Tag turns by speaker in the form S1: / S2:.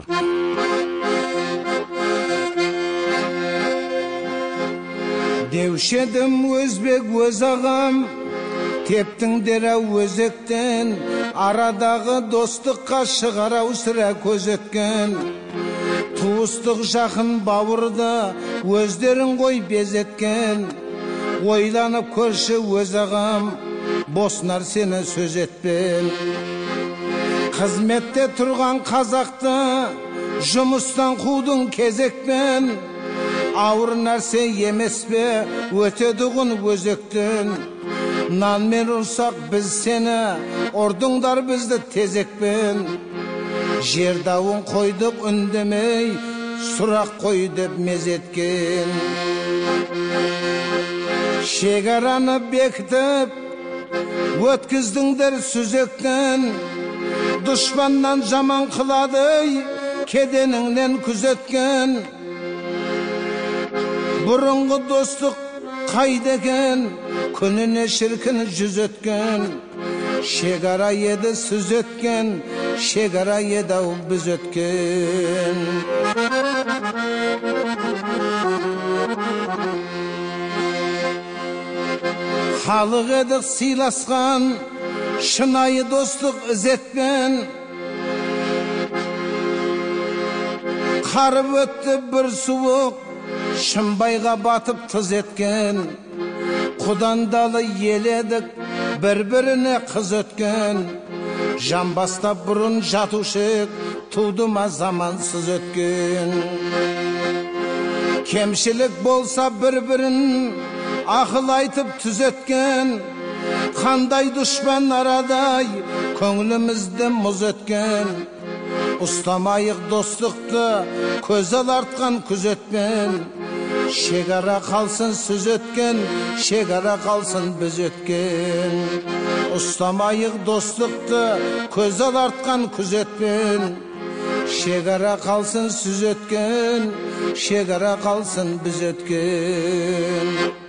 S1: Devşedim özbek öz ağam, teptіңдер өзектен, арадағы достыққа шығара үсіре көзеткен. Туыстық жақын бауырды өздерін қой безеткен. Ойланып көрші өз ағам, бос нәрсені сөз етпен. Қызметте тұрған қазақты жұмыстан қудың кезекпен. Ауыр нәрсе емес пе, өтедіғын өзектен. Нанмен ұрсақ біз сені, ұрдыңдар бізді тезекпен. Жердауын қойдық үндемей, сұрақ қой деп мезеткен. Шекараны бекітіп, өткіздіңдер сүзектен. Дұшпаннан жаман қылады, кеденіңнен күзеткен. Бұрынғы достық қайда екен, күніне шіркін жүз өткен. Шекара еді сүз өткен, шекара еді ау біз өткен. Халық едік сыйласқан, шынайы достық ізетпен. Қарып өтті бір суық, шымбайға батып тыз еткен. Құдандалы ел едік, бір-біріне қыз өткен. Жан бастап бұрын жатушек, туды ма замансыз өткен. Кемшілік болса бір-бірін ақыл айтып түзеткен. Қандай дұшпан арадай, көңілімізді мұз өткен. Ұстамайық достықты, көз алартқан күзетпен. Шекара қалсын сүз өткен, шекара қалсын біз өткен. Ұстамайық достықты, көз алартқан күзетпен. Шекара қалсын сүз өткен, шекара қалсын біз өткен.